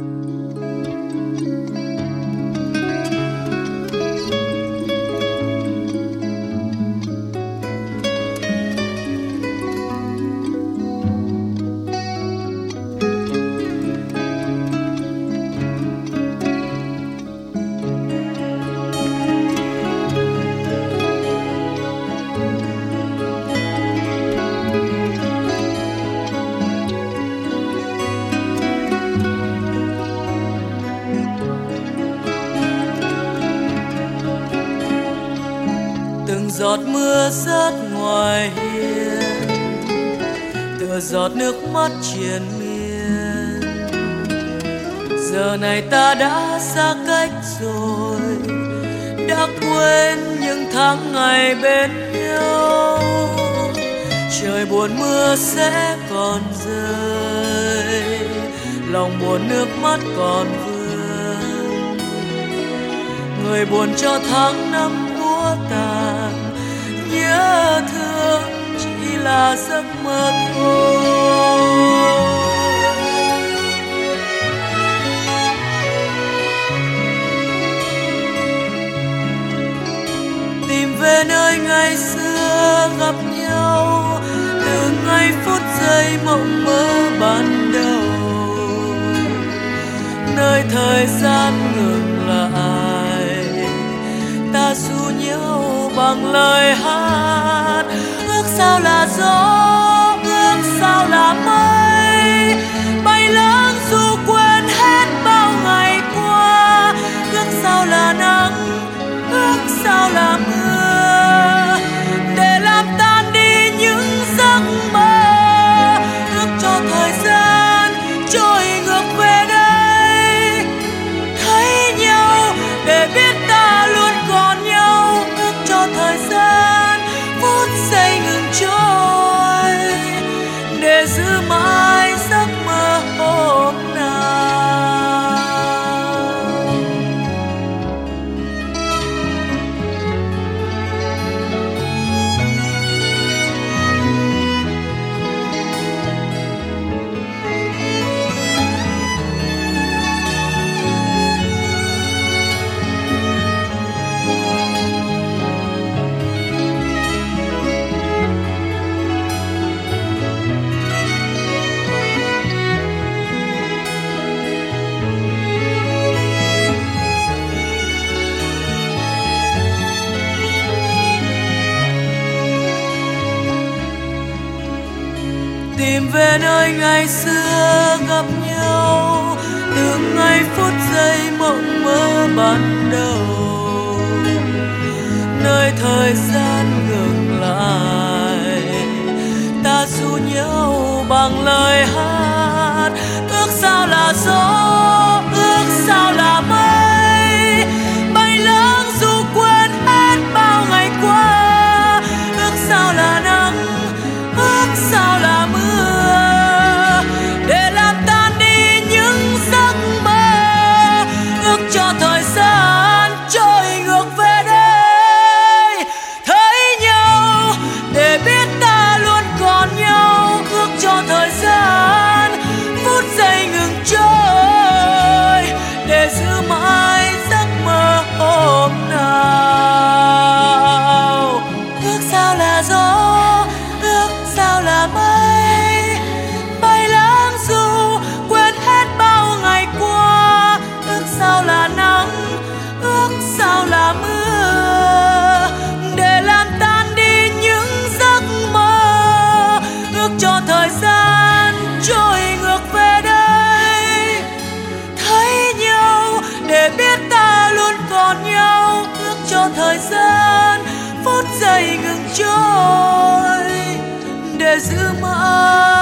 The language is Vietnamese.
Từng giọt mưa rớt ngoài hiên, tựa giọt nước mắt triền miên. Giờ này ta đã xa cách rồi, đã quên những tháng ngày bên nhau. Trời buồn mưa sẽ còn rơi, lòng buồn nước mắt còn vương. Người buồn cho tháng năm úa tàn, nhớ thương chỉ là giấc mơ thôi. Tìm về nơi ngày xưa gặp nhau, từ ngày phút giây mộng mơ ban đầu. Nơi thời gian ngừng lại, ta ru nhau bằng lời hát. Ước sao là gió, ước sao là mây, bay lớn dù quên hết bao ngày qua. Ước sao là nắng, ước sao là mưa, để làm tan đi những giấc mơ. Ước cho thời gian trôi ngược về đây, thấy nhau để biết ta luôn còn nhau. Ước cho thời gian phút giây ngừng trôi, để giữ mãi giấc mơ hôm nào. Tìm về nơi ngày xưa gặp nhau, từ ngày phút giây mộng mơ ban đầu. Nơi thời gian ngừng lại, ta ru nhau bằng lời hát. Ước sao là gió, ước sao là mây, bay lớn dù quên hết bao ngày qua. Ước sao là nắng, ước sao là mưa, để làm tan đi những giấc mơ. Ước cho thời gian trôi ngược về đây, thấy nhau để biết ta luôn còn nhau. Ước cho thời gian phút giây ngừng trôi, để giữ mãi giấc mơ hôm nào. Ước sao là gió, ước sao là mây, bay lớn dù quên hết bao ngày qua. Ước sao là nắng, ước sao là mưa, để làm tan đi những giấc mơ. Ước cho thời gian trôi ngược về đây, thấy nhau để biết ta luôn còn nhau. Ước cho thời gian phút giây ngừng trôi, để giữ mãi